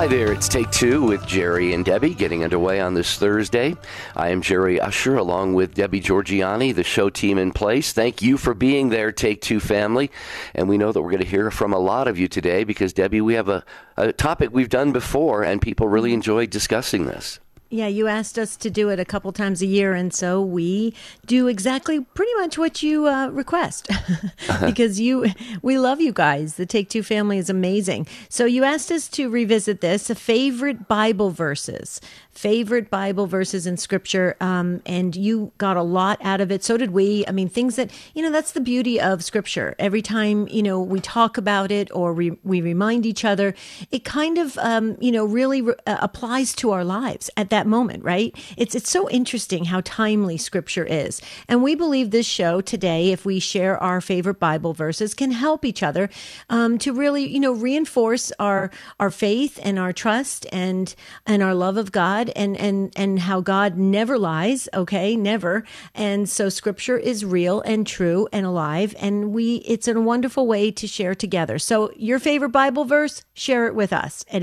Hi there, it's Take Two with Jerry and Debbie getting underway on this Thursday. I am Jerry Usher along with Debbie Georgiani, the show team in place. Thank you for being there, Take Two family. And we know that we're going to hear from a lot of you today because, Debbie, we have a topic we've done before and people really enjoy discussing this. Yeah, you asked us to do it a couple times a year, and so we do exactly pretty much what you request because we love you guys. The Take Two family is amazing. So you asked us to revisit this, favorite Bible verses in Scripture, and you got a lot out of it. So did we. I mean, things that, that's the beauty of Scripture. Every time, we talk about it or we remind each other, it kind of, really applies to our lives at that moment, right? It's so interesting how timely Scripture is. And we believe this show today, if we share our favorite Bible verses, can help each other to really, reinforce our faith and our trust and our love of God and how God never lies, okay? Never. And so Scripture is real and true and alive, and it's a wonderful way to share together. So your favorite Bible verse, share it with us at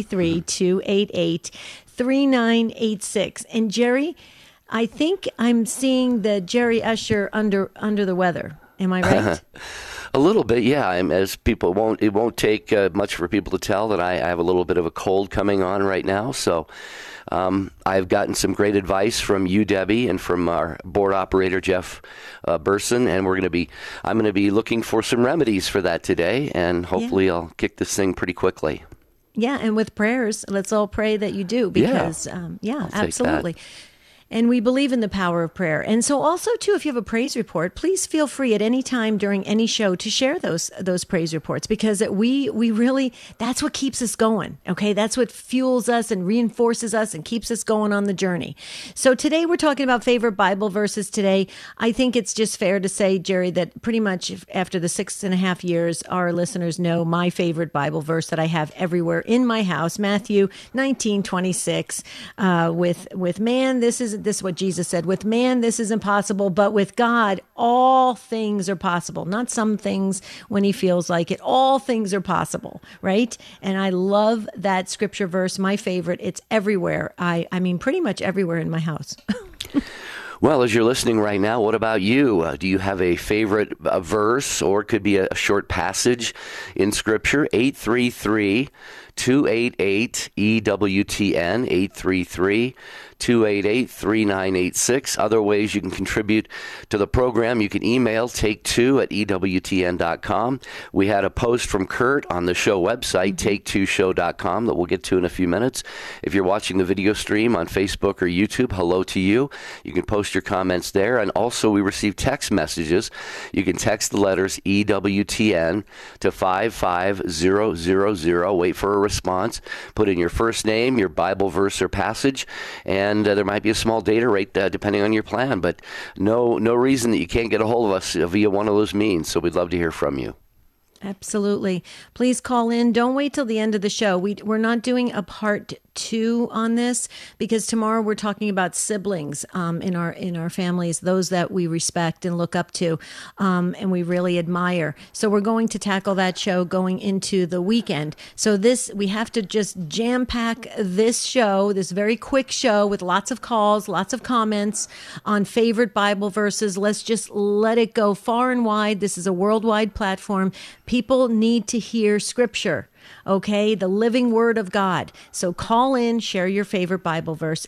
833-288-3986. And Jerry, I think I'm seeing the Jerry Usher under the weather. Am I right? A little bit, yeah. As people it won't take much for people to tell that I have a little bit of a cold coming on right now. So I've gotten some great advice from you, Debbie, and from our board operator, Jeff Burson, and I'm going to be looking for some remedies for that today, and hopefully I'll kick this thing pretty quickly. Yeah, and with prayers, let's all pray that you do, because, absolutely. And we believe in the power of prayer. And so also, too, if you have a praise report, please feel free at any time during any show to share those praise reports, because we really, that's what keeps us going, okay? That's what fuels us and reinforces us and keeps us going on the journey. So today we're talking about favorite Bible verses today. I think it's just fair to say, Jerry, that pretty much after the 6.5 years, our listeners know my favorite Bible verse that I have everywhere in my house, Matthew 19:26, with man, this is what Jesus said. With man, this is impossible, but with God, all things are possible. Not some things when he feels like it. All things are possible, right? And I love that scripture verse, my favorite. It's everywhere. I mean, pretty much everywhere in my house. Well, as you're listening right now, what about you? Do you have a favorite verse, or it could be a short passage in Scripture? 833-288-EWTN, 833-288-3986. Other ways you can contribute to the program, you can email take2@EWTN.com. We had a post from Kurt on the show website, take2show.com, that we'll get to in a few minutes. If you're watching the video stream on Facebook or YouTube, hello to you. You can post your comments there. And also, we receive text messages. You can text the letters EWTN to 55000. Wait for a response. Put in your first name, your Bible verse or passage, and there might be a small data rate depending on your plan, but no reason that you can't get a hold of us via one of those means. So we'd love to hear from you. Absolutely. Please call in. Don't wait till the end of the show. We're not doing a part 2 on this, because tomorrow we're talking about siblings in our families, those that we respect and look up to, and we really admire. So we're going to tackle that show going into the weekend. So we have to just jam pack this show, this very quick show with lots of calls, lots of comments on favorite Bible verses. Let's just let it go far and wide. This is a worldwide platform. People need to hear Scripture, okay? The living Word of God. So call in, share your favorite Bible verse,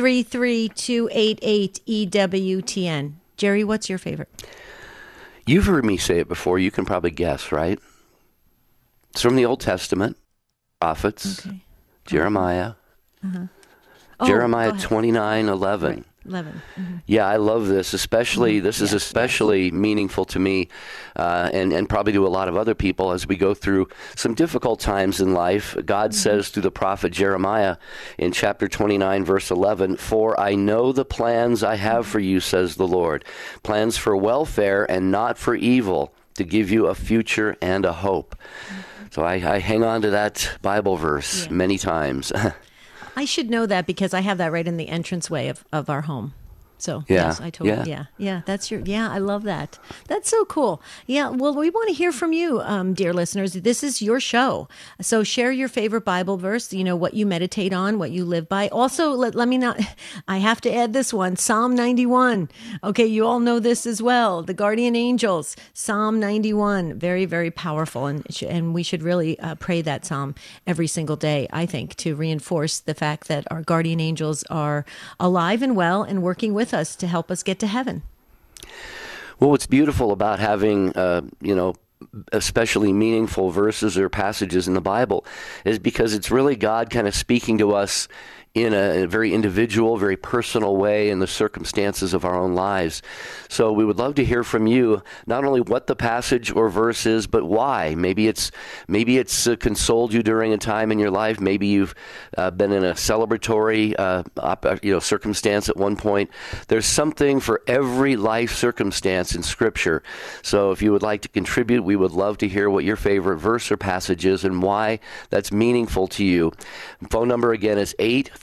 833-288-EWTN. Jerry, what's your favorite? You've heard me say it before. You can probably guess, right? It's from the Old Testament, prophets, okay. Jeremiah. Jeremiah 29:11. Right. 11. Mm-hmm. Yeah, I love this. Especially, this is especially meaningful to me, and probably to a lot of other people as we go through some difficult times in life. God says through the prophet Jeremiah in chapter 29, verse 11, "For I know the plans I have for you, says the Lord, plans for welfare and not for evil, to give you a future and a hope." So I hang on to that Bible verse many times. I should know that because I have that right in the entranceway of our home. So Yeah. yes, I totally, yeah, I love that. That's so cool. Yeah. Well, we want to hear from you, dear listeners. This is your show. So share your favorite Bible verse, what you meditate on, what you live by. Also, let me not, I have to add this one, Psalm 91. Okay. You all know this as well. The guardian angels, Psalm 91, very, very powerful. And we should really pray that Psalm every single day, I think, to reinforce the fact that our guardian angels are alive and well and working with us to help us get to heaven. Well, what's beautiful about having, especially meaningful verses or passages in the Bible is because it's really God kind of speaking to us in a very individual, very personal way in the circumstances of our own lives. So we would love to hear from you, not only what the passage or verse is, but why. Maybe it's consoled you during a time in your life. Maybe you've been in a celebratory circumstance at one point. There's something for every life circumstance in Scripture. So if you would like to contribute, we would love to hear what your favorite verse or passage is and why that's meaningful to you. Phone number again is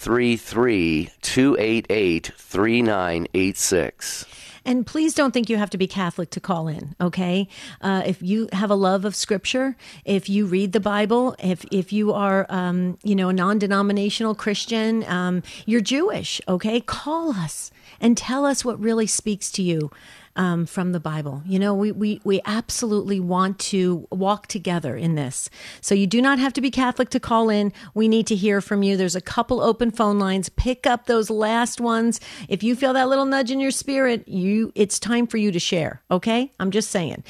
833-288-3986. And please don't think you have to be Catholic to call in, okay? If you have a love of Scripture, if you read the Bible, if you are, a non-denominational Christian, you're Jewish, okay? Call us and tell us what really speaks to you from the Bible. We absolutely want to walk together in this. So you do not have to be Catholic to call in. We need to hear from you. There's a couple open phone lines. Pick up those last ones. If you feel that little nudge in your spirit, it's time for you to share. Okay? I'm just saying.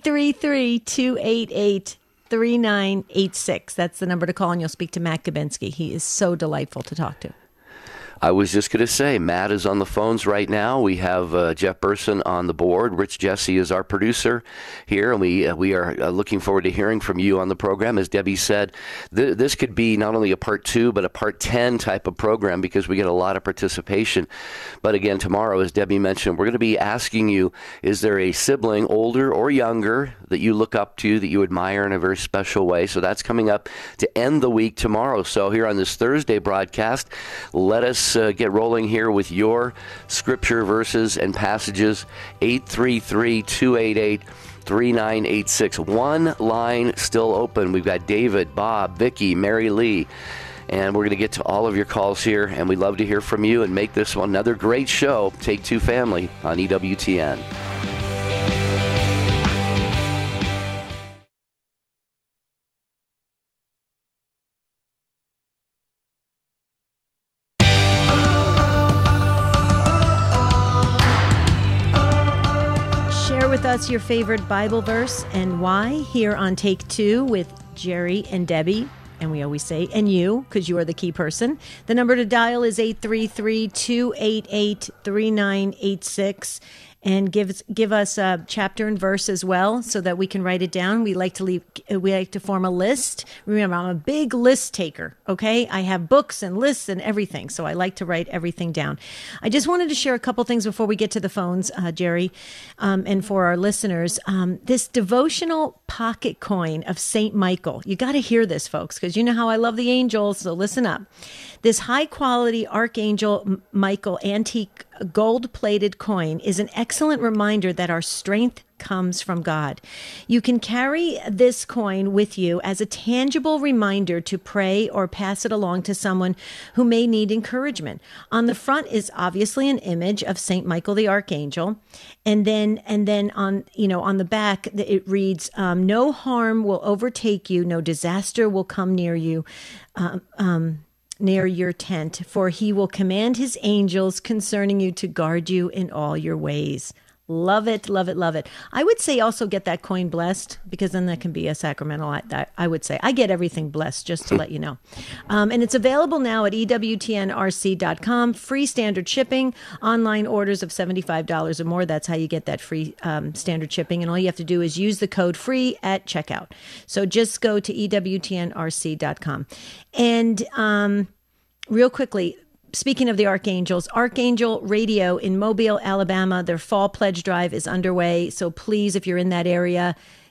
833-288-3986. That's the number to call, and you'll speak to Matt Gabinski. He is so delightful to talk to. I was just going to say, Matt is on the phones right now. We have Jeff Burson on the board. Rich Jesse is our producer here, and we are looking forward to hearing from you on the program. As Debbie said, this could be not only a part 2, but a part 10 type of program because we get a lot of participation. But again, tomorrow, as Debbie mentioned, we're going to be asking you, is there a sibling, older or younger, that you look up to, that you admire in a very special way? So that's coming up to end the week tomorrow. So here on this Thursday broadcast, let us get rolling here with your scripture verses and passages. 833-288-3986. One line still open. We've got David, Bob, Vicky, Mary Lee, and we're going to get to all of your calls here, and we'd love to hear from you and make this one another great show. Take Two Family on EWTN. With us your favorite Bible verse and why here on Take Two with Jerry and Debbie. And we always say, and you, because you are the key person. The number to dial is 833-288-3986. And give us a chapter and verse as well so that we can write it down. We like to form a list. Remember, I'm a big list taker, okay? I have books and lists and everything, so I like to write everything down. I just wanted to share a couple things before we get to the phones, Jerry, and for our listeners. This devotional pocket coin of St. Michael. You got to hear this, folks, because you know how I love the angels, so listen up. This high-quality Archangel Michael antique gold-plated coin is an excellent reminder that our strength comes from God. You can carry this coin with you as a tangible reminder to pray or pass it along to someone who may need encouragement. On the front is obviously an image of St. Michael the Archangel, and then on the back it reads, "No harm will overtake you, no disaster will come near you." Near your tent, for he will command his angels concerning you to guard you in all your ways. Love it, love it, love it. I would say also get that coin blessed, because then that can be a sacramental. I would say I get everything blessed, just to let you know. And it's available now at EWTNRC.com. Free standard shipping. Online orders of $75 or more. That's how you get that free standard shipping. And all you have to do is use the code FREE at checkout. So just go to EWTNRC.com. And real quickly, speaking of the Archangels, Archangel Radio in Mobile, Alabama, their fall pledge drive is underway. So please, if you're in that area,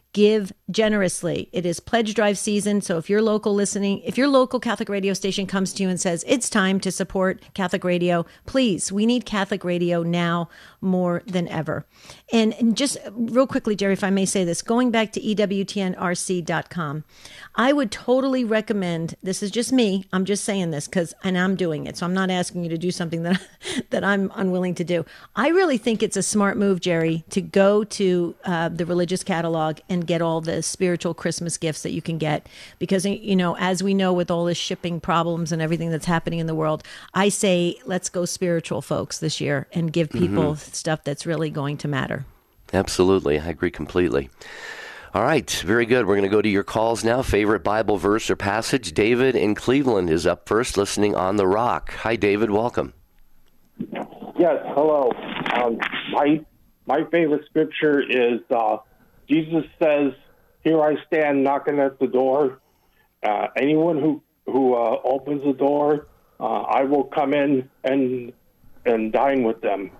give generously. It is pledge drive season. So if your local Catholic radio station comes to you and says it's time to support Catholic radio, please, we need Catholic radio now more than ever. And just real quickly, Jerry, if I may say this, going back to EWTNRC.com, I would totally recommend, this is just me, I'm just saying this and I'm doing it. So I'm not asking you to do something that I'm unwilling to do. I really think it's a smart move, Jerry, to go to the religious catalog and get all the spiritual Christmas gifts that you can get. Because, as we know, with all this shipping problems and everything that's happening in the world, I say, let's go spiritual, folks, this year and give people stuff that's really going to matter. Absolutely. I agree completely. All right. Very good. We're going to go to your calls now. Favorite Bible verse or passage. David in Cleveland is up first, listening on The Rock. Hi, David. Welcome. Yes, hello. My favorite scripture is Jesus says, "Here I stand knocking at the door. Anyone who opens the door, I will come in and dine with them."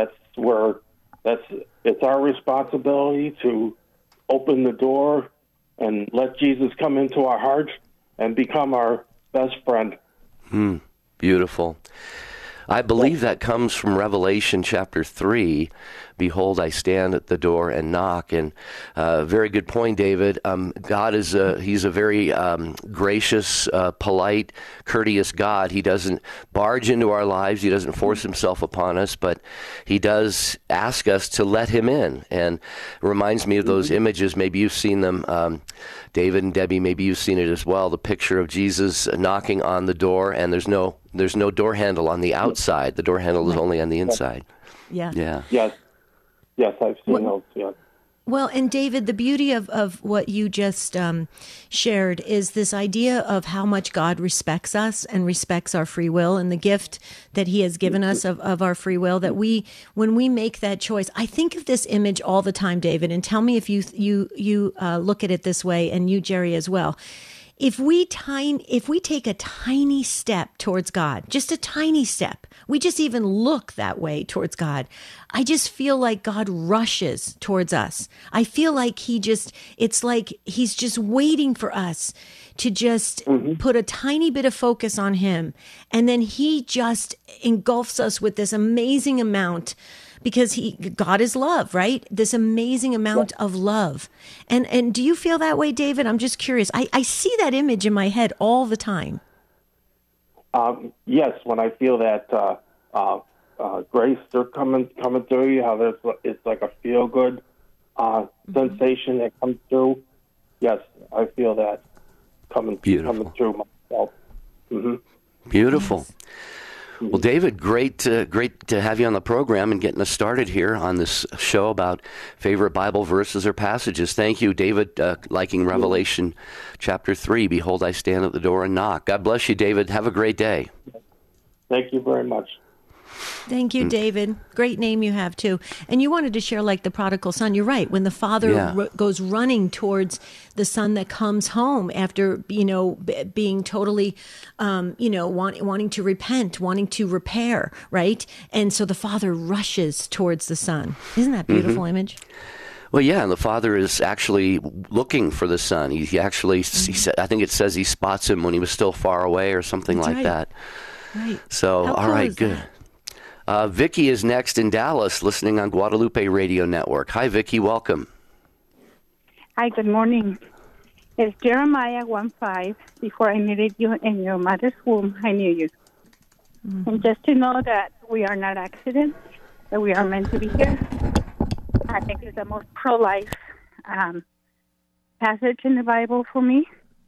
It's our responsibility to open the door and let Jesus come into our hearts and become our best friend. Beautiful. I believe that comes from Revelation chapter 3. Behold, I stand at the door and knock. And very good point, David. God he's a very gracious, polite, courteous God. He doesn't barge into our lives. He doesn't force himself upon us, but he does ask us to let him in. And it reminds me of those images. Maybe you've seen them, David and Debbie, maybe you've seen it as well. The picture of Jesus knocking on the door, and there's no door handle on the outside. The door handle is only on the inside. Yeah. Yes, I've seen those, yeah. Well, and David, the beauty of what you just shared is this idea of how much God respects us and respects our free will and the gift that he has given us of our free will, that when we make that choice, I think of this image all the time, David, and tell me if you look at it this way, and you, Jerry, as well. If we take a tiny step towards God, just a tiny step, we just even look that way towards God, I just feel like God rushes towards us. I feel like it's like he's just waiting for us to just put a tiny bit of focus on him. And then he just engulfs us with this amazing amount, because God is love, right? This amazing amount of love. And do you feel that way, David? I'm just curious. I see that image in my head all the time. Yes, when I feel that grace coming through you, how it's like a feel good sensation that comes through. Yes, I feel that coming through myself. Beautiful. Yes. Well, David, great to have you on the program and getting us started here on this show about favorite Bible verses or passages. Thank you, David, liking Revelation chapter 3. Behold, I stand at the door and knock. God bless you, David. Have a great day. Thank you very much. Thank you, David. Great name you have, too. And you wanted to share like the prodigal son. You're right. When the father goes running towards the son that comes home after, being totally, wanting to repent, wanting to repair, right? And so the father rushes towards the son. Isn't that a beautiful image? Well, yeah, and the father is actually looking for the son. He actually, I think it says he spots him when he was still far away or something That's like right. that. Right. So, How all cool right, is good. that? Vicki is next in Dallas, listening on Guadalupe Radio Network. Hi, Vicki. Welcome. Hi, good morning. It's Jeremiah 1:5. Before I needed you in your mother's womb, I knew you. And just to know that we are not accidents, that we are meant to be here, I think it's the most pro-life passage in the Bible for me.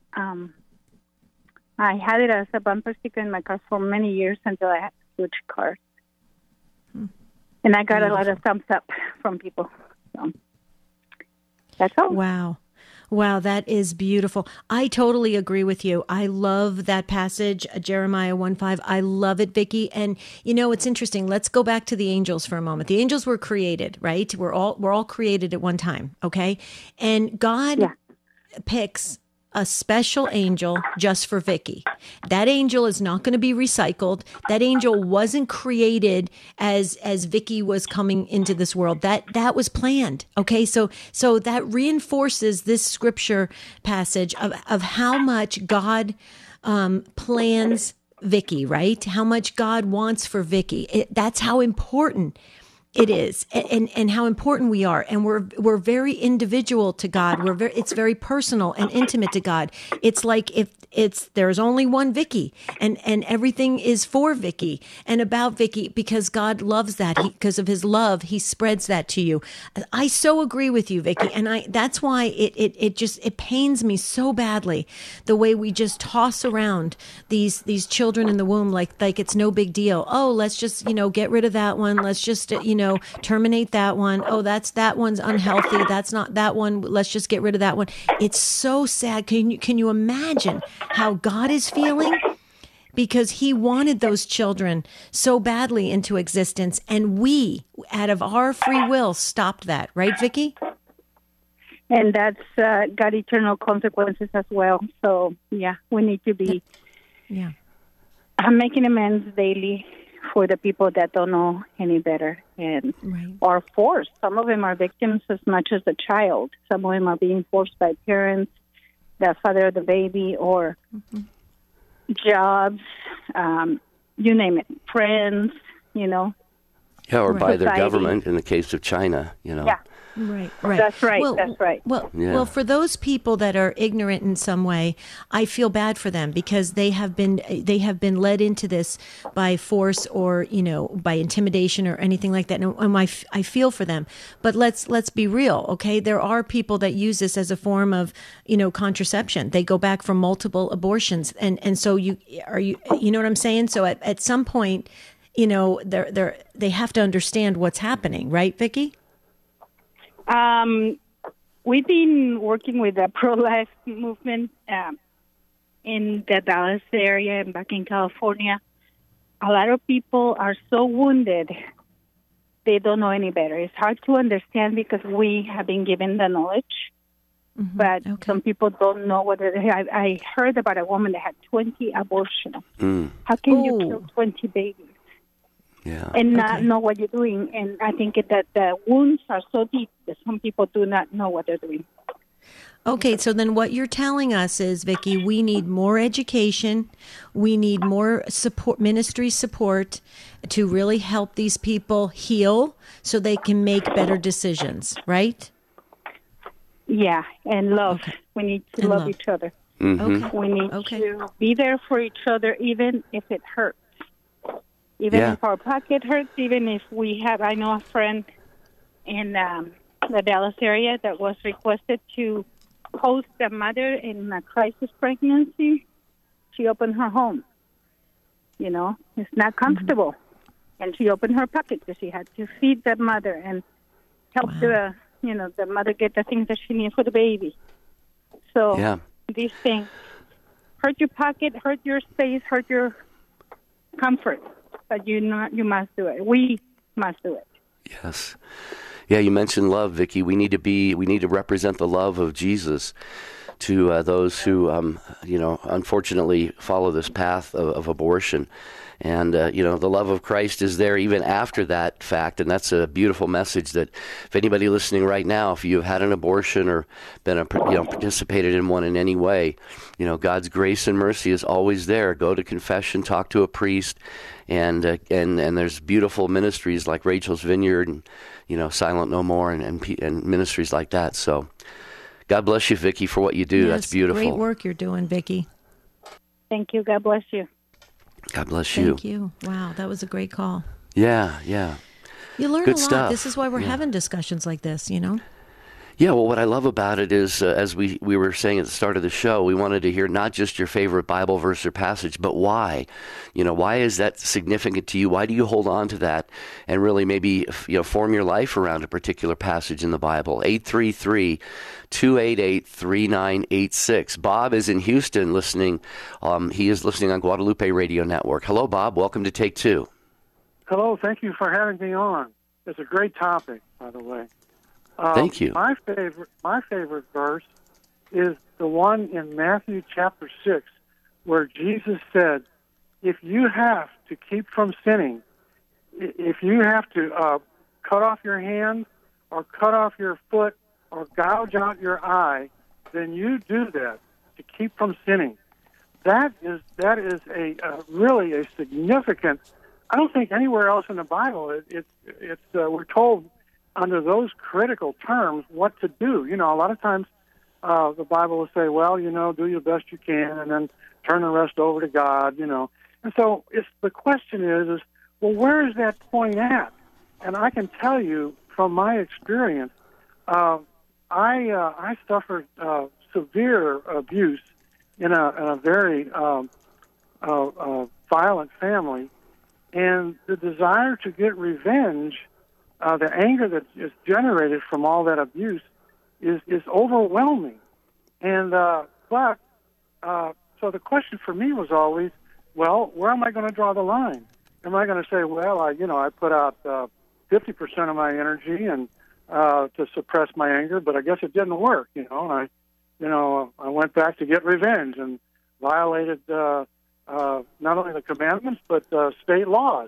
I had it as a bumper sticker in my car for many years until I had to switch cars. And I got a lot of thumbs up from people. So that's all. Wow, that is beautiful. I totally agree with you. I love that passage, Jeremiah 1:5. I love it, Vicki. And it's interesting. Let's go back to the angels for a moment. The angels were created, right? We're all created at one time, okay? And God picks a special angel just for Vicky. That angel is not going to be recycled. That angel wasn't created as Vicky was coming into this world. That was planned. Okay, so that reinforces this scripture passage of how much God plans Vicky, right? How much God wants for Vicky. That's how important it is, and how important we are, and we're very individual to God. It's very personal and intimate to God. It's like if there's only one Vicky, and everything is for Vicky and about Vicky, because God loves that. Because of His love, He spreads that to you. I so agree with you, Vicky, and that's why it pains me so badly the way we just toss around these children in the womb like it's no big deal. Oh, let's just get rid of that one. Let's just terminate that one. Oh, that one's unhealthy. That's not that one. Let's just get rid of that one. It's so sad. Can you imagine how God is feeling? Because He wanted those children so badly into existence, and we, out of our free will, stopped that. Right, Vicky? And that's got eternal consequences as well. So, yeah, we need to be making amends daily for the people that don't know any better and are forced. Some of them are victims as much as the child. Some of them are being forced by parents, the father of the baby, or jobs, you name it, friends, Yeah, or by their society. government in the case of China, Yeah. Right. That's right. Well, that's right. Well, for those people that are ignorant in some way, I feel bad for them because they have been led into this by force or by intimidation or anything like that. And I feel for them. But let's be real, okay? There are people that use this as a form of contraception. They go back for multiple abortions, and so you know what I'm saying? So at some point, they have to understand what's happening, right, Vicky? We've been working with the pro-life movement in the Dallas area and back in California. A lot of people are so wounded, they don't know any better. It's hard to understand because we have been given the knowledge, but some people don't know whether I heard about a woman that had 20 abortions. How can you kill 20 babies? Yeah. And not know what you're doing. And I think that the wounds are so deep that some people do not know what they're doing. Okay, so then what you're telling us is, Vicky, we need more education. We need more support, ministry support, to really help these people heal so they can make better decisions, right? Yeah, and love. Okay. We need to love each other. Mm-hmm. We need to be there for each other, even if it hurts. Even if our pocket hurts, even if we have, I know a friend in the Dallas area that was requested to host a mother in a crisis pregnancy. She opened her home. It's not comfortable. And she opened her pocket because she had to feed that mother and help the mother get the things that she needed for the baby. So these things hurt your pocket, hurt your space, hurt your comfort. But you must do it. We must do it. Yes. Yeah, you mentioned love, Vicky. We need to represent the love of Jesus to those who, unfortunately follow this path of abortion. And, the love of Christ is there even after that fact. And that's a beautiful message that if anybody listening right now, if you've had an abortion or been, participated in one in any way, God's grace and mercy is always there. Go to confession, talk to a priest. And there's beautiful ministries like Rachel's Vineyard and, Silent No More and ministries like that. So God bless you, Vicky, for what you do. Yes, that's beautiful. Great work you're doing, Vicky. Thank you. God bless you. God bless you. Thank you. Wow, that was a great call. Yeah. You learn Good a lot. stuff. This is why we're having discussions like this, Yeah, well, what I love about it is, as we were saying at the start of the show, we wanted to hear not just your favorite Bible verse or passage, but why. Why is that significant to you? Why do you hold on to that and really maybe, form your life around a particular passage in the Bible? 833-288-3986. Bob is in Houston listening. He is listening on Guadalupe Radio Network. Hello, Bob. Welcome to Take Two. Hello. Thank you for having me on. It's a great topic, by the way. Thank you. My favorite verse is the one in Matthew chapter 6, where Jesus said, if you have to keep from sinning, if you have to cut off your hand or cut off your foot or gouge out your eye, then you do that to keep from sinning. That is a really a significant. I don't think anywhere else in the Bible we're told under those critical terms what to do. You know, a lot of times the Bible will say, well, you know, do your best you can, and then turn the rest over to God. You know, and so the question is well, where is that point at? And I can tell you from my experience, I suffered severe abuse in a very violent family, and the desire to get revenge, the anger that is generated from all that abuse, is overwhelming. And so the question for me was always, well, where am I going to draw the line? Am I going to say, well, I put out 50% of my energy and to suppress my anger, but I guess it didn't work, and I went back to get revenge and violated not only the commandments but state laws,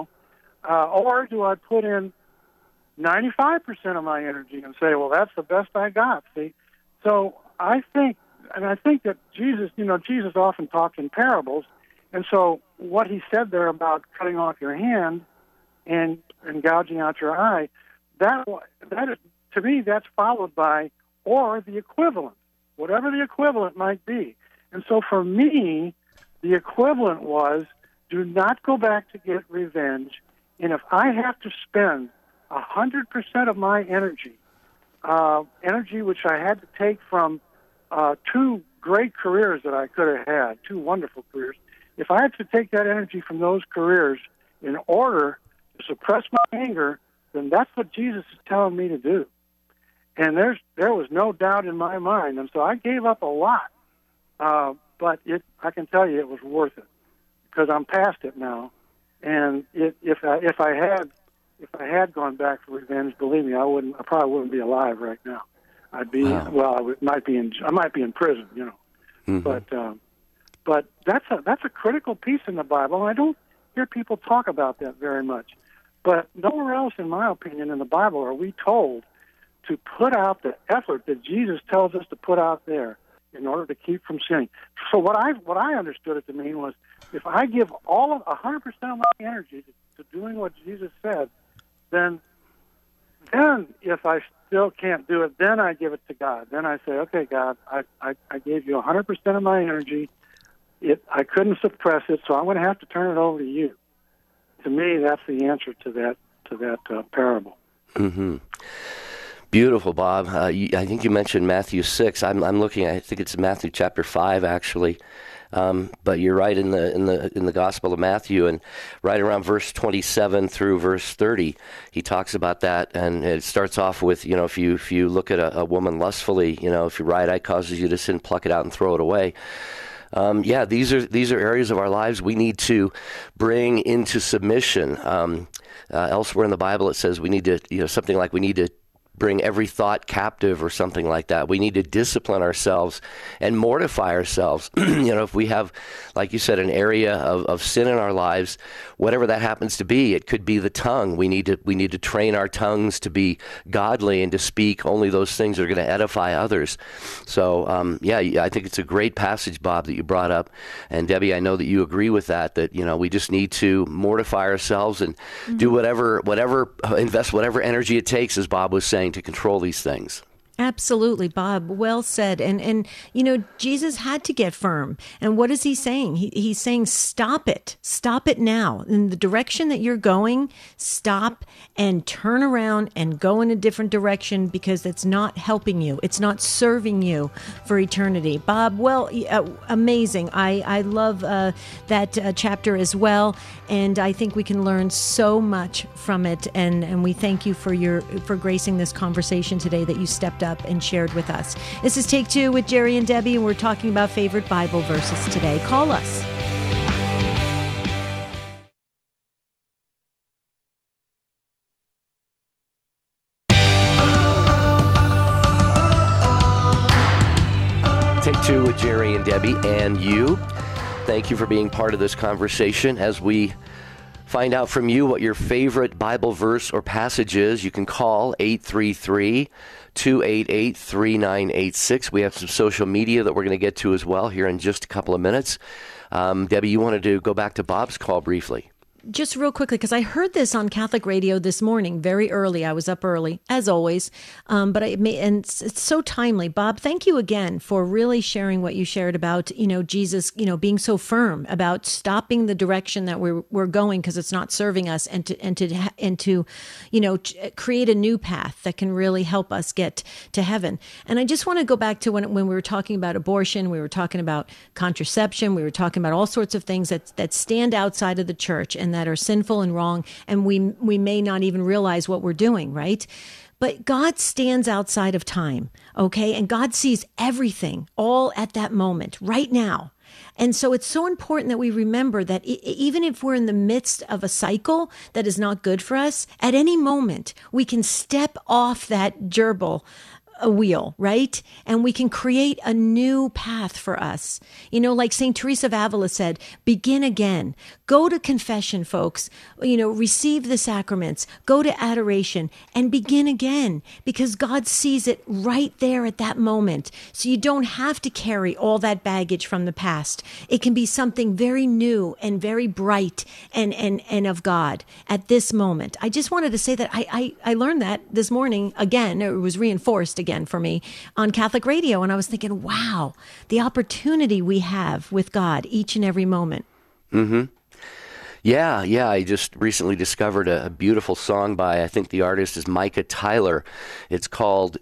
or do I put in 95% of my energy and say, well, that's the best I got, see? So I think that Jesus often talks in parables, and so what he said there about cutting off your hand and gouging out your eye, that is, to me, that's followed by, or the equivalent, whatever the equivalent might be. And so for me, the equivalent was, do not go back to get revenge, and if I have to spend 100% of my energy which I had to take from two great careers that I could have had, two wonderful careers, if I had to take that energy from those careers in order to suppress my anger, then that's what Jesus is telling me to do. And there was no doubt in my mind, and so I gave up a lot. But I can tell you, it was worth it because I'm past it now. And if I had gone back for revenge, believe me, I probably wouldn't be alive right now. I'd be I might be in prison, Mm-hmm. But that's a critical piece in the Bible, and I don't hear people talk about that very much. But nowhere else, in my opinion, in the Bible are we told to put out the effort that Jesus tells us to put out there in order to keep from sinning. So what I understood it to mean was, if I give 100% of my energy to doing what Jesus said, then if I still can't do it, then I give it to God. Then I say, okay, God, I gave you 100% of my energy. I couldn't suppress it, so I'm going to have to turn it over to you. To me, that's the answer to that parable. Mm-hmm. Beautiful, Bob. I think you mentioned Matthew 6. I'm looking. I think it's Matthew chapter 5, actually. But you're right in the Gospel of Matthew, and right around verse 27 through verse 30, he talks about that, and it starts off with, if you look at a woman lustfully, if your right eye causes you to sin, pluck it out and throw it away. These are areas of our lives we need to bring into submission. Elsewhere in the Bible, it says we need to, something like we need to bring every thought captive or something like that. We need to discipline ourselves and mortify ourselves. If we have, like you said, an area of sin in our lives, whatever that happens to be, it could be the tongue. We need to train our tongues to be godly and to speak only those things that are going to edify others. So, I think it's a great passage, Bob, that you brought up. And Debbie, I know that you agree with that we just need to mortify ourselves and do whatever, invest whatever energy it takes, as Bob was saying, to control these things. Absolutely, Bob. Well said. And Jesus had to get firm. And what is he saying? He's saying, stop it. Stop it now. In the direction that you're going, stop and turn around and go in a different direction, because it's not helping you. It's not serving you for eternity. Bob, well, amazing. I love that chapter as well. And I think we can learn so much from it. And we thank you for gracing this conversation today, that you stepped up and shared with us. This is Take Two with Jerry and Debbie, and we're talking about favorite Bible verses today. Call us. Mary and Debbie, and you. Thank you for being part of this conversation. As we find out from you what your favorite Bible verse or passage is, you can call 833-288-3986. We have some social media that we're going to get to as well here in just a couple of minutes. Debbie, you wanted to go back to Bob's call briefly. Just real quickly, because I heard this on Catholic radio this morning, very early. I was up early, as always, and it's so timely. Bob, thank you again for really sharing what you shared about, Jesus, being so firm about stopping the direction that we're going because it's not serving us, and to create a new path that can really help us get to heaven. And I just want to go back to when we were talking about abortion, we were talking about contraception, we were talking about all sorts of things that stand outside of the church and that are sinful and wrong, and we may not even realize what we're doing, right? But God stands outside of time, okay? And God sees everything all at that moment, right now. And so it's so important that we remember that even if we're in the midst of a cycle that is not good for us, at any moment, we can step off that gerbil a wheel, right? And we can create a new path for us. Like St. Teresa of Avila said, begin again. Go to confession, folks. Receive the sacraments. Go to adoration and begin again, because God sees it right there at that moment. So you don't have to carry all that baggage from the past. It can be something very new and very bright and of God at this moment. I just wanted to say that I learned that this morning again. It was reinforced again for me on Catholic radio. And I was thinking, wow, the opportunity we have with God each and every moment. Mm-hmm. Yeah. I just recently discovered a beautiful song by, I think the artist is Micah Tyler. It's called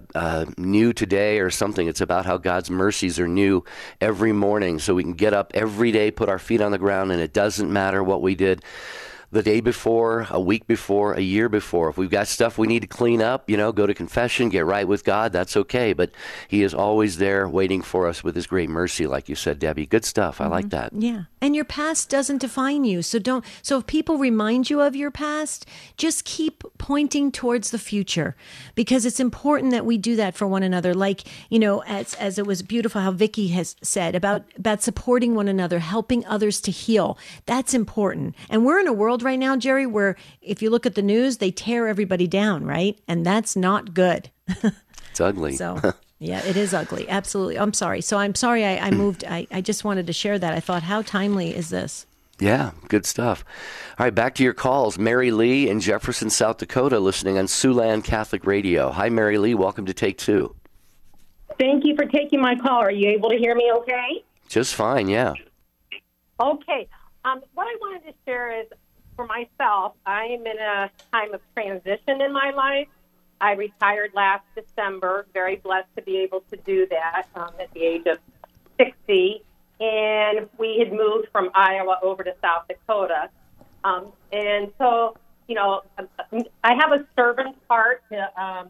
New Today or something. It's about how God's mercies are new every morning. So we can get up every day, put our feet on the ground, and it doesn't matter what we did the day before, a week before, a year before. If we've got stuff we need to clean up, go to confession, get right with God, that's okay. But he is always there waiting for us with his great mercy, like you said, Debbie. Good stuff. I like that. Yeah. And your past doesn't define you. So if people remind you of your past, just keep pointing towards the future, because it's important that we do that for one another. Like, as it was beautiful how Vicki has said about supporting one another, helping others to heal. That's important. And we're in a world right now, Jerry, where if you look at the news, they tear everybody down, right? And that's not good. It's ugly. So, yeah, it is ugly. Absolutely. I'm sorry. So I'm sorry I moved. I just wanted to share that. I thought, how timely is this? Yeah, good stuff. All right, back to your calls. Mary Lee in Jefferson, South Dakota, listening on Siouxland Catholic Radio. Hi, Mary Lee. Welcome to Take Two. Thank you for taking my call. Are you able to hear me okay? Just fine, yeah. Okay. What I wanted to share is, for myself, I am in a time of transition in my life. I retired last December, very blessed to be able to do that at the age of 60. And we had moved from Iowa over to South Dakota. And so, I have a servant heart to,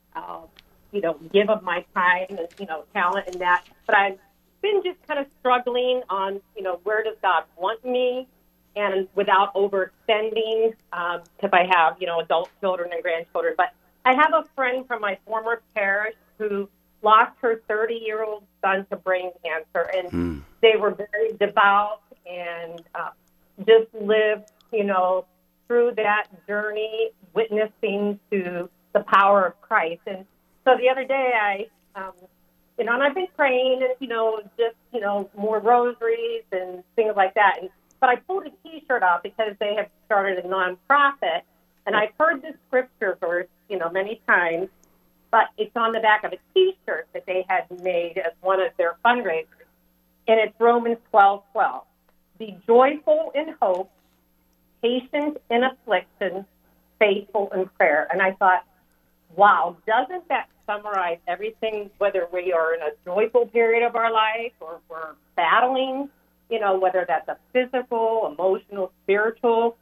give of my time and, talent and that. But I've been just kind of struggling on, where does God want me? And without overextending, because I have, adult children and grandchildren. But I have a friend from my former parish who lost her 30-year-old son to brain cancer, and they were very devout and just lived, through that journey, witnessing to the power of Christ. And so the other day, and I've been praying and, more rosaries and things like that. But I pulled a T-shirt out because they have started a nonprofit, and I've heard this scripture verse, many times, but it's on the back of a T-shirt that they had made as one of their fundraisers, and it's Romans 12:12. Be joyful in hope, patient in affliction, faithful in prayer. And I thought, wow, doesn't that summarize everything, whether we are in a joyful period of our life or we're battling? Whether that's a physical, emotional, spiritual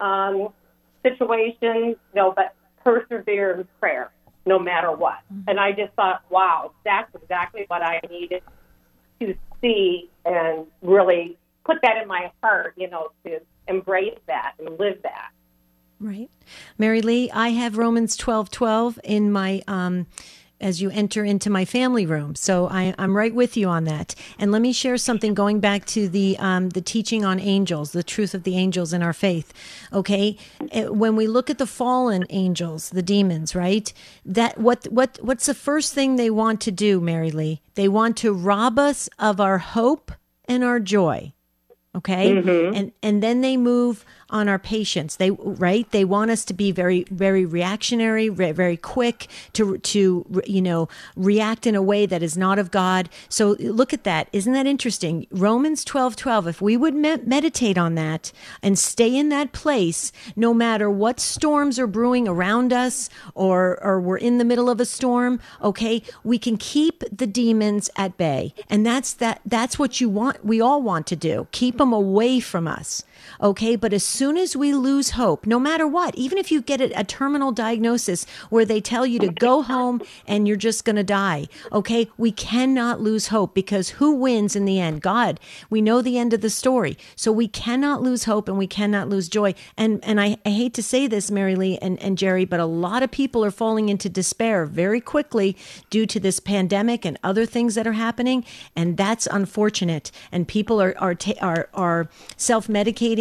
situation, but persevere in prayer no matter what. And I just thought, wow, that's exactly what I needed to see and really put that in my heart, to embrace that and live that. Right. Mary Lee, I have Romans 12:12 in my enter into my family room. So I'm right with you on that. And let me share something going back to the teaching on angels, the truth of the angels in our faith. Okay, when we look at the fallen angels, the demons, right? That what's the first thing they want to do, Mary Lee? They want to rob us of our hope and our joy. Okay. And then they move on our patience. They want us to be very, very reactionary, very quick to react in a way that is not of God. So look at that. Isn't that interesting? Romans 12:12. If we would meditate on that and stay in that place, no matter what storms are brewing around us or we're in the middle of a storm, okay, we can keep the demons at bay. And that's what you want. We all want to do. Keep them away from us. Okay, but as soon as we lose hope, no matter what, even if you get a terminal diagnosis where they tell you to go home and you're just going to die, okay, we cannot lose hope, because who wins in the end? God. We know the end of the story. So we cannot lose hope and we cannot lose joy. And I hate to say this, Mary Lee and Jerry, but a lot of people are falling into despair very quickly due to this pandemic and other things that are happening. And that's unfortunate. And people are self-medicating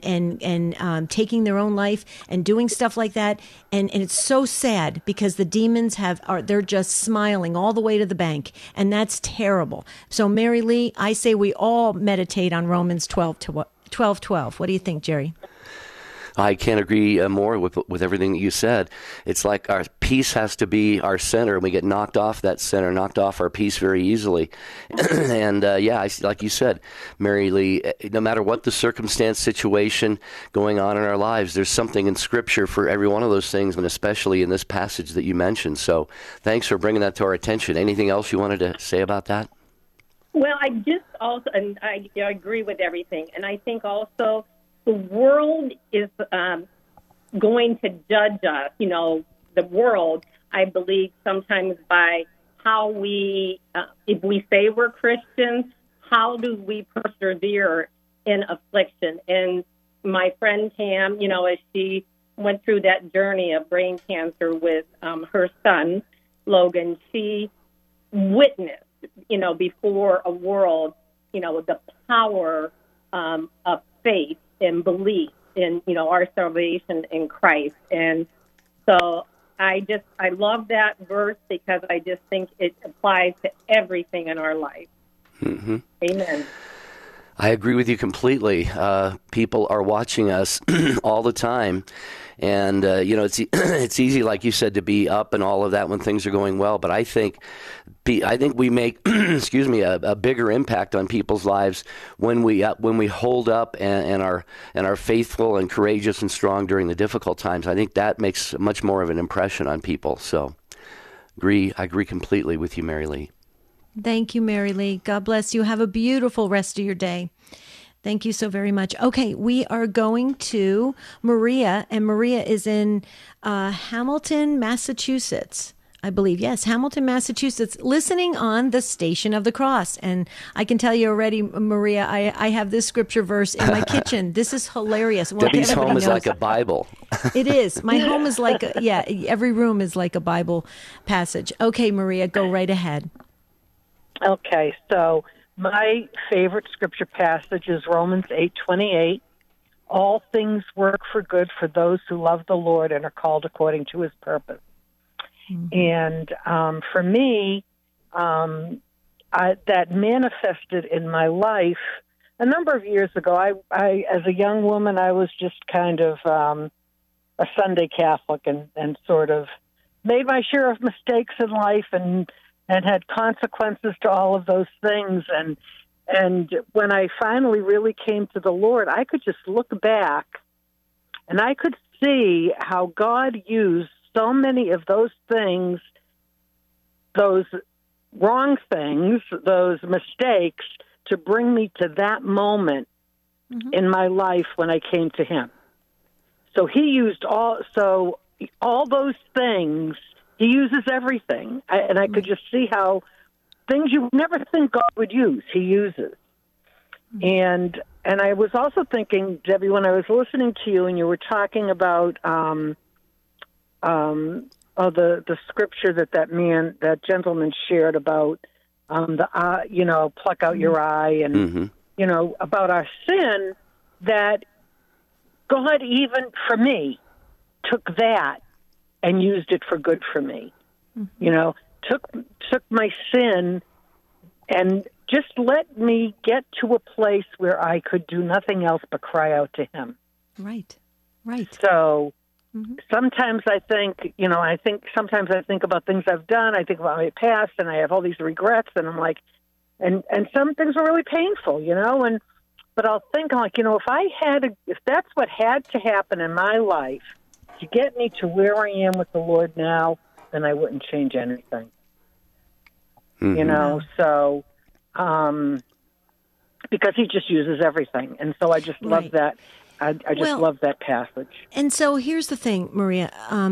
and taking their own life and doing stuff like that, and it's so sad, because the demons they're just smiling all the way to the bank, and that's terrible. So Mary Lee, I say we all meditate on Romans 12:12. What do you think, Jerry? I can't agree more with everything that you said. It's like our peace has to be our center, and we get knocked off that center, knocked off our peace very easily. And like you said, Mary Lee, no matter what the circumstance, situation going on in our lives, there's something in Scripture for every one of those things, and especially in this passage that you mentioned. So thanks for bringing that to our attention. Anything else you wanted to say about that? Well, I just also, and I agree with everything, and I think also the world is going to judge us, the world, I believe, sometimes by how we, if we say we're Christians, how do we persevere in affliction? And my friend Tam, as she went through that journey of brain cancer with her son, Logan, she witnessed, before a world, the power of faith and belief in, our salvation in Christ. And so I love that verse, because I just think it applies to everything in our life. Mm-hmm. Amen. I agree with you completely. People are watching us all the time. And, it's easy, like you said, to be up and all of that when things are going well. But I think we make, a bigger impact on people's lives when we hold up and are faithful and courageous and strong during the difficult times. I think that makes much more of an impression on people. So I agree completely with you, Mary Lee. Thank you, Mary Lee. God bless you. Have a beautiful rest of your day. Thank you so very much. Okay, we are going to Maria, and Maria is in Hamilton, Massachusetts, I believe. Yes, Hamilton, Massachusetts, listening on the Station of the Cross. And I can tell you already, Maria, I have this scripture verse in my kitchen. This is hilarious. Well, Debbie's home is like a Bible. It is. My home is like, every room is like a Bible passage. Okay, Maria, go right ahead. Okay, so my favorite scripture passage is Romans 8:28. All things work for good for those who love the Lord and are called according to his purpose. Mm-hmm. And for me, that manifested in my life a number of years ago. I as a young woman, I was just kind of a Sunday Catholic and sort of made my share of mistakes in life and had consequences to all of those things. And when I finally really came to the Lord, I could just look back and I could see how God used so many of those things, those wrong things, those mistakes, to bring me to that moment in my life when I came to him. So he used all those things. He uses everything. And I could just see how things you would never think God would use, he uses. And I was also thinking, Debbie, when I was listening to you and you were talking about the scripture that gentleman shared about pluck out your eye, and about our sin, that God, even for me, took that and used it for good for me. Took my sin and just let me get to a place where I could do nothing else but cry out to him. Right. So sometimes I think about things I've done. I think about my past, and I have all these regrets, and I'm like, and some things are really painful, but I'll think if that's what had to happen in my life to get me to where I am with the Lord now, then I wouldn't change anything. So, because he just uses everything. And so I just love that. I just love that passage. And so here's the thing, Maria.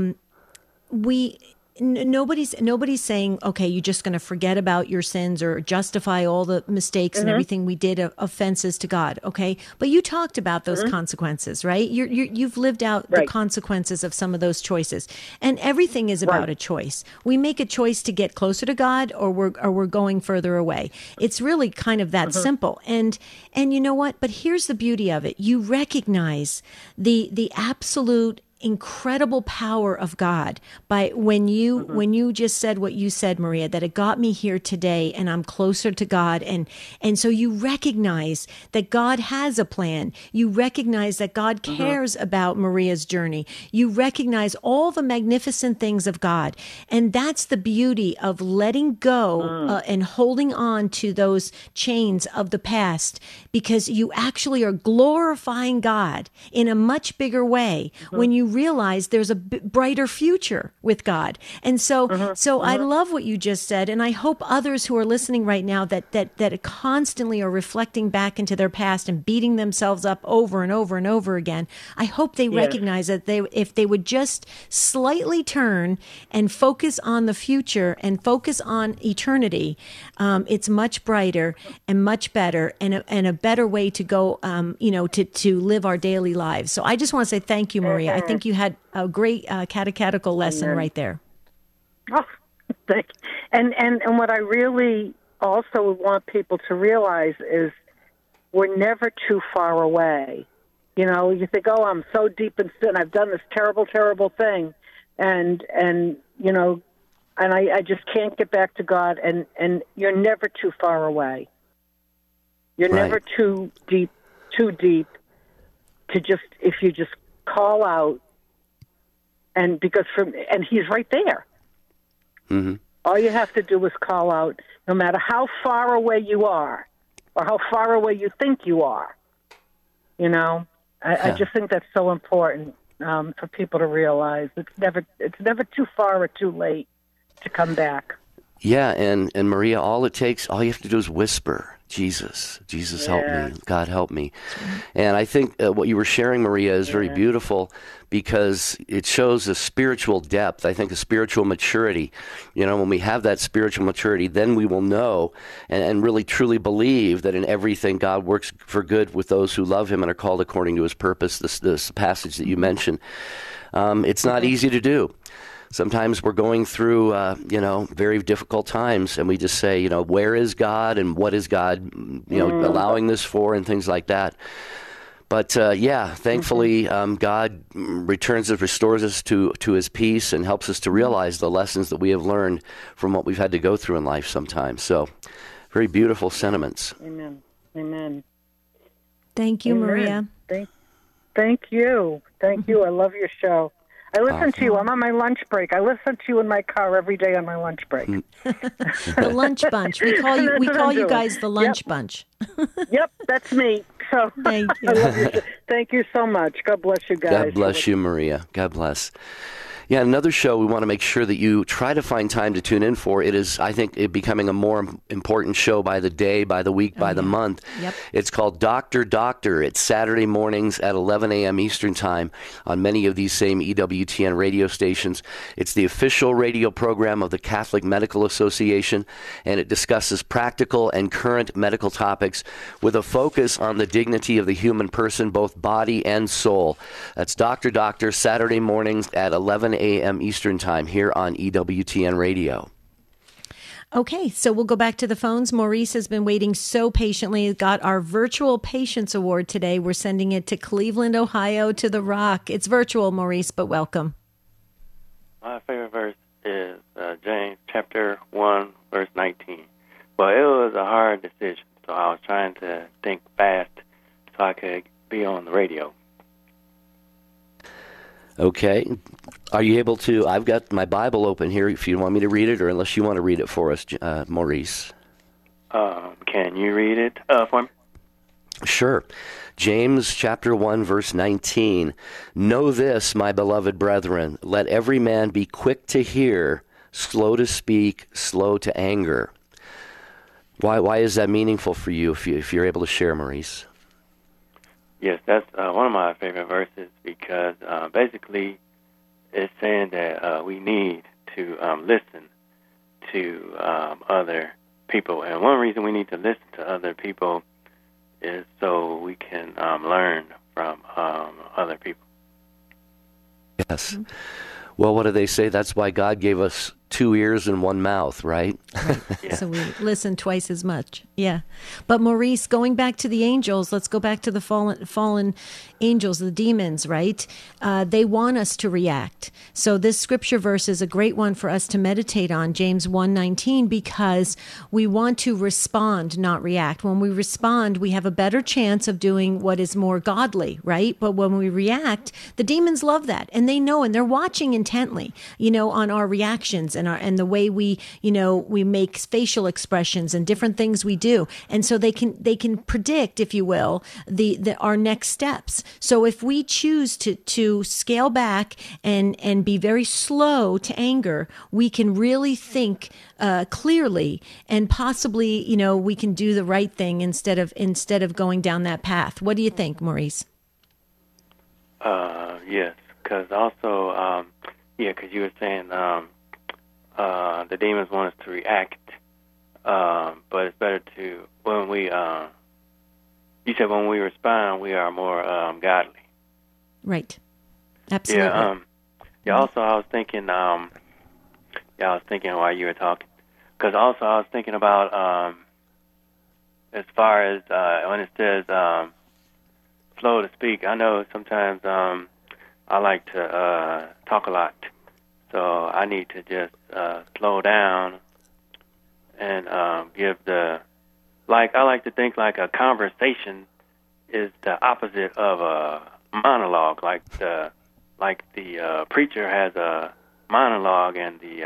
Nobody's saying, okay, you're just going to forget about your sins or justify all the mistakes and everything we did, offenses to God. Okay. But you talked about those consequences, right? You've lived out the consequences of some of those choices, and everything is about a choice. We make a choice to get closer to God, or we're going further away. It's really kind of that simple. And you know what? But here's the beauty of it. You recognize the absolute incredible power of God by when you just said what you said, Maria, that it got me here today and I'm closer to God, and so you recognize that God has a plan. You recognize that God cares about Maria's journey. You recognize all the magnificent things of God, and that's the beauty of letting go and holding on to those chains of the past, because you actually are glorifying God in a much bigger way when you realize there's a brighter future with God. And so I love what you just said, and I hope others who are listening right now that constantly are reflecting back into their past and beating themselves up over and over and over again, I hope they recognize that if they would just slightly turn and focus on the future and focus on eternity, it's much brighter and much better, and a better way to go, to live our daily lives. So I just want to say thank you, Maria. I think you had a great catechetical lesson right there. Oh, thank you. And what I really also want people to realize is we're never too far away. You think, oh, I'm so deep in sin, I've done this terrible, terrible thing, and I just can't get back to God. And you're never too far away. You're never too deep to if you just call out, and he's right there. All you have to do is call out, no matter how far away you are or how far away you think you are. I just think that's so important for people to realize. It's never too far or too late to come back. Yeah, and Maria, all you have to do is whisper, Jesus, help me, God help me. And I think what you were sharing, Maria, is very beautiful, because it shows a spiritual depth, I think a spiritual maturity. When we have that spiritual maturity, then we will know and really truly believe that in everything God works for good with those who love him and are called according to his purpose, this passage that you mentioned. It's not easy to do. Sometimes we're going through, very difficult times, and we just say, where is God and what is God, allowing this for, and things like that. But thankfully, God restores us to his peace and helps us to realize the lessons that we have learned from what we've had to go through in life sometimes. So, very beautiful sentiments. Amen. Thank you, Maria. Thank you. I love your show. I listen to you. I'm on my lunch break. I listen to you in my car every day on my lunch break. The lunch bunch. We call you guys the lunch bunch. Yep, that's me. So thank you. I love you. Thank you so much. God bless you guys. God bless you, Maria. God bless. Yeah, another show we want to make sure that you try to find time to tune in for. It is, I think, becoming a more important show by the day, by the week, by the month. Yep. It's called Dr. Doctor. It's Saturday mornings at 11 a.m. Eastern Time on many of these same EWTN radio stations. It's the official radio program of the Catholic Medical Association, and it discusses practical and current medical topics with a focus on the dignity of the human person, both body and soul. That's Dr. Doctor, Saturday mornings at 11 a.m. Eastern Time here on EWTN Radio. Okay, so we'll go back to the phones. Maurice has been waiting so patiently. He got our Virtual Patience Award today. We're sending it to Cleveland, Ohio, to The Rock. It's virtual, Maurice, but welcome. My favorite verse is James chapter 1, verse 19. Well, it was a hard decision, so I was trying to think fast so I could be on the radio. Okay. Are you able to? I've got my Bible open here if you want me to read it, or unless you want to read it for us, Maurice. Can you read it for me? Sure. James chapter 1, verse 19. Know this, my beloved brethren, let every man be quick to hear, slow to speak, slow to anger. Why is that meaningful for you if you're able to share, Maurice? Yes, that's one of my favorite verses because basically it's saying that we need to listen to other people. And one reason we need to listen to other people is so we can learn from other people. Yes. Well, what do they say? That's why God gave us 2 ears and 1 mouth, right? Yeah. So we listen twice as much. Yeah. But Maurice, going back to the angels, let's go back to the fallen angels, the demons, right? They want us to react. So this scripture verse is a great one for us to meditate on, James 1:19, because we want to respond, not react. When we respond, we have a better chance of doing what is more godly, right? But when we react, the demons love that, and they know, and they're watching intently, on our reactions and the way we make facial expressions and different things we do. And so they can predict, if you will, our next steps. So if we choose to scale back and be very slow to anger, we can really think clearly, and possibly, we can do the right thing instead of going down that path. What do you think, Maurice? Yes, because also, because you were saying the demons want us to react, but it's better to when we. You said when we respond, we are more godly. Right. Absolutely. Yeah. Also, I was thinking. I was thinking while you were talking, because also I was thinking about as far as when it says slow to speak. I know sometimes I like to talk a lot, so I need to just slow down and give the. I like to think like a conversation is the opposite of a monologue. Like the preacher has a monologue, and the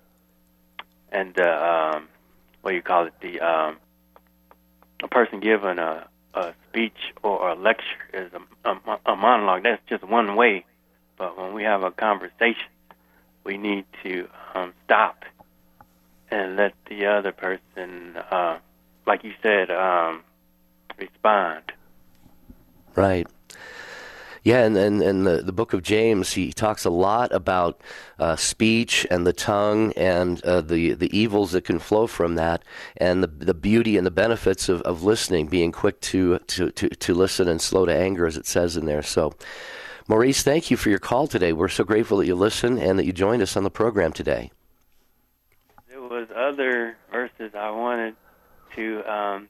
what do you call it? A person giving a speech or a lecture is a monologue. That's just one way. But when we have a conversation, we need to stop and let the other person, like you said, respond. Right. Yeah, and the book of James, he talks a lot about speech and the tongue and the evils that can flow from that, and the beauty and the benefits of listening, being quick to listen and slow to anger, as it says in there. So, Maurice, thank you for your call today. We're so grateful that you listened and that you joined us on the program today. There was other verses I wanted to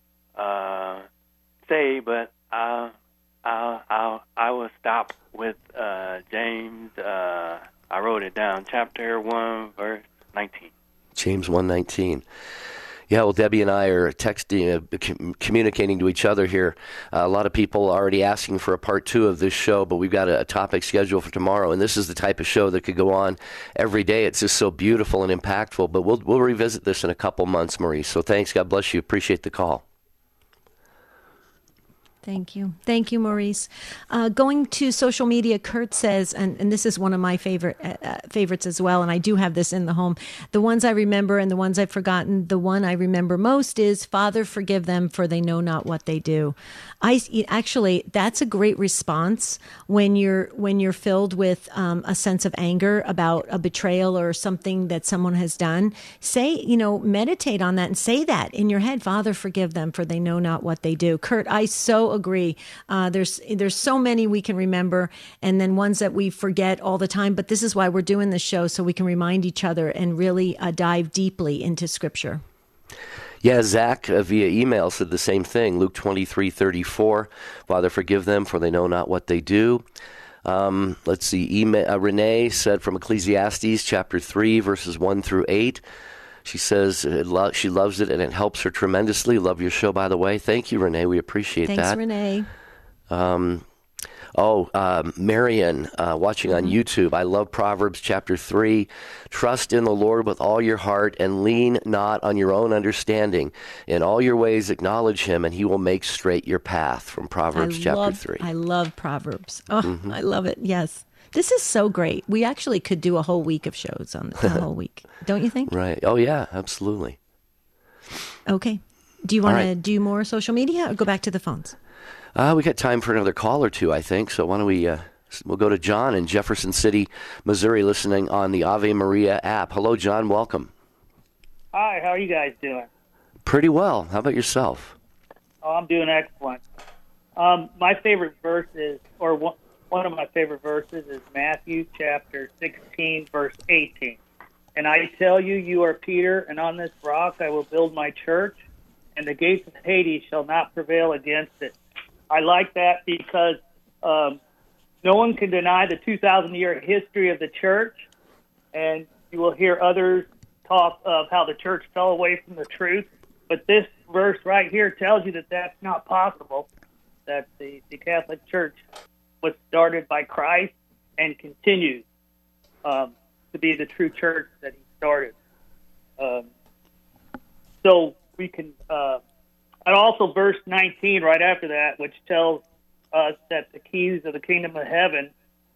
say, but I will stop with James. I wrote it down, chapter 1, verse 19. James 1:19. Yeah, well, Debbie and I are texting, communicating to each other here. A lot of people are already asking for a part 2 of this show, but we've got a topic scheduled for tomorrow, and this is the type of show that could go on every day. It's just so beautiful and impactful, but we'll revisit this in a couple months, Maurice. So thanks. God bless you. Appreciate the call. Thank you. Thank you, Maurice. Going to social media, Kurt says, and this is one of my favorites as well, and I do have this in the home. The ones I remember and the ones I've forgotten, the one I remember most is, Father, forgive them, for they know not what they do. Actually, that's a great response when you're filled with a sense of anger about a betrayal or something that someone has done. Say, meditate on that and say that in your head, Father, forgive them, for they know not what they do. Kurt, I so so agree. There's so many we can remember, and then ones that we forget all the time. But this is why we're doing this show, so we can remind each other and really dive deeply into Scripture. Yeah, Zach via email said the same thing. Luke 23:34, Father, forgive them, for they know not what they do. Let's see. Renee said from Ecclesiastes chapter 3, verses 1 through 8. She says she loves it and it helps her tremendously. Love your show, by the way. Thank you, Renee. We appreciate that. Thanks, Renee. Marion, watching on YouTube. I love Proverbs chapter 3. Trust in the Lord with all your heart and lean not on your own understanding. In all your ways acknowledge him and he will make straight your path, from Proverbs chapter 3. I love Proverbs. Oh, I love it. Yes. This is so great. We actually could do a whole week of shows on the whole week. Don't you think? Right. Oh, yeah, absolutely. Okay. Do you want to do more social media or go back to the phones? We got time for another call or two, I think. So why don't we'll go to John in Jefferson City, Missouri, listening on the Ave Maria app. Hello, John. Welcome. Hi. How are you guys doing? Pretty well. How about yourself? Oh, I'm doing excellent. My favorite verse is, or one of my favorite verses is Matthew chapter 16, verse 18. And I tell you, you are Peter, and on this rock I will build my church, and the gates of Hades shall not prevail against it. I like that because no one can deny the 2,000-year history of the church, and you will hear others talk of how the church fell away from the truth. But this verse right here tells you that that's not possible, that the Catholic Church was started by Christ and continues to be the true church that he started. So we can... and also verse 19 right after that, which tells us that the keys of the kingdom of heaven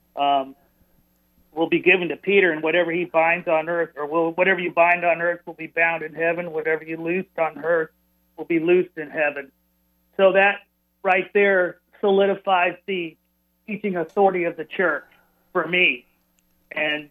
will be given to Peter, and whatever he binds on earth, whatever you bind on earth will be bound in heaven, whatever you loose on earth will be loosed in heaven. So that right there solidifies the teaching authority of the church for me. And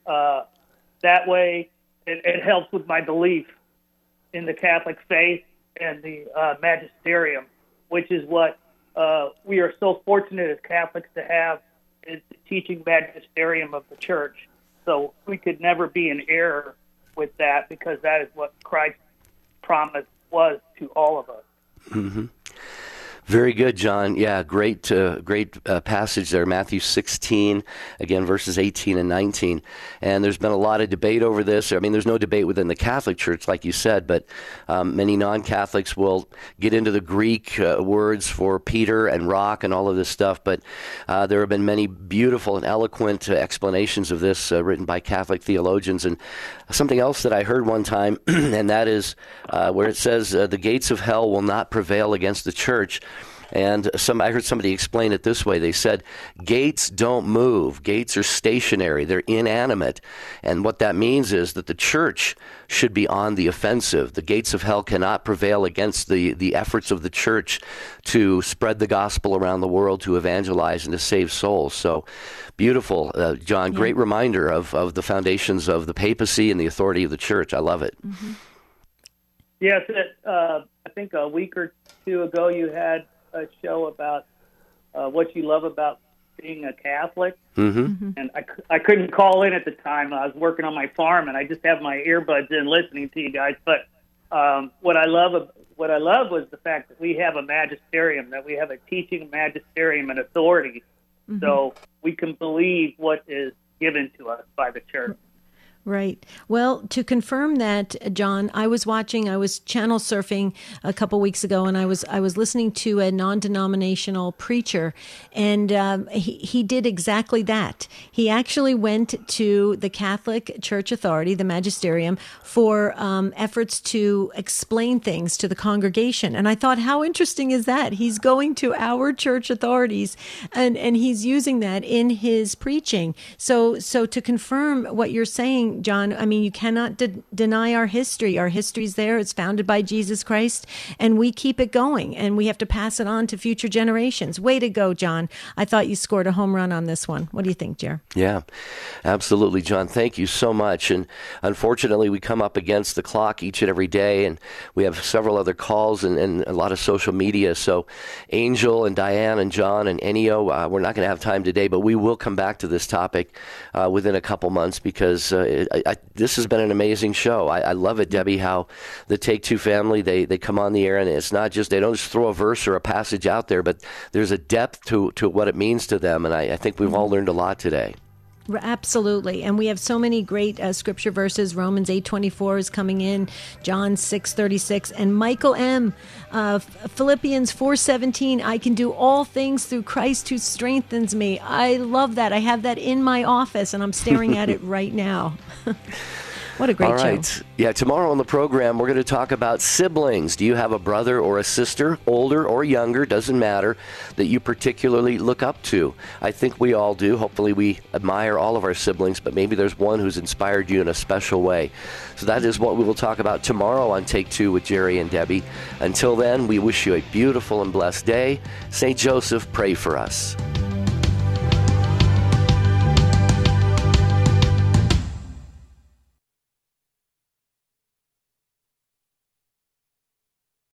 that way it helps with my belief in the Catholic faith and the magisterium, which is what we are so fortunate as Catholics to have, is the teaching magisterium of the church. So we could never be in error with that, because that is what Christ's promise was to all of us. Mm-hmm. Very good, John. Yeah, great passage there, Matthew 16, again, verses 18 and 19. And there's been a lot of debate over this. I mean, there's no debate within the Catholic Church, like you said, but many non-Catholics will get into the Greek words for Peter and rock and all of this stuff. But there have been many beautiful and eloquent explanations of this written by Catholic theologians. And something else that I heard one time, and that is where it says, the gates of hell will not prevail against the church. And I heard somebody explain it this way. They said, gates don't move. Gates are stationary. They're inanimate. And what that means is that the church should be on the offensive. The gates of hell cannot prevail against the efforts of the church to spread the gospel around the world, to evangelize and to save souls. So beautiful, John. Yeah. Great reminder of the foundations of the papacy and the authority of the church. I love it. Mm-hmm. Yes, I think a week or two ago you had a show about what you love about being a Catholic. Mm-hmm. Mm-hmm. And I couldn't call in at the time. I was working on my farm, and I just have my earbuds in listening to you guys. But what I love was the fact that we have a magisterium, that we have a teaching magisterium and authority, mm-hmm. so we can believe what is given to us by the church. Right. Well, to confirm that, John, I was channel surfing a couple weeks ago, and I was listening to a non-denominational preacher, and he did exactly that. He actually went to the Catholic Church Authority, the magisterium, for efforts to explain things to the congregation. And I thought, how interesting is that? He's going to our church authorities, and he's using that in his preaching. So to confirm what you're saying, saying, John. I mean, you cannot deny our history. Our history's there. It's founded by Jesus Christ, and we keep it going, and we have to pass it on to future generations. Way to go, John. I thought you scored a home run on this one. What do you think, Jer? Yeah, absolutely, John. Thank you so much. And unfortunately, we come up against the clock each and every day, and we have several other calls and a lot of social media. So Angel and Diane and John and Ennio, we're not going to have time today, but we will come back to this topic within a couple months, because this has been an amazing show. I love it, Debbie, how the Take Two family, they come on the air, and it's not just, they don't just throw a verse or a passage out there, but there's a depth to what it means to them. And I think we've all learned a lot today. Absolutely. And we have so many great scripture verses. Romans 8:24 is coming in, John 6:36, and Michael M. Philippians 4:17, I can do all things through Christ who strengthens me. I love that. I have that in my office, and I'm staring at it right now. What a great show. Yeah, tomorrow on the program, we're going to talk about siblings. Do you have a brother or a sister, older or younger, doesn't matter, that you particularly look up to? I think we all do. Hopefully we admire all of our siblings, but maybe there's one who's inspired you in a special way. So that is what we will talk about tomorrow on Take Two with Jerry and Debbie. Until then, we wish you a beautiful and blessed day. St. Joseph, pray for us.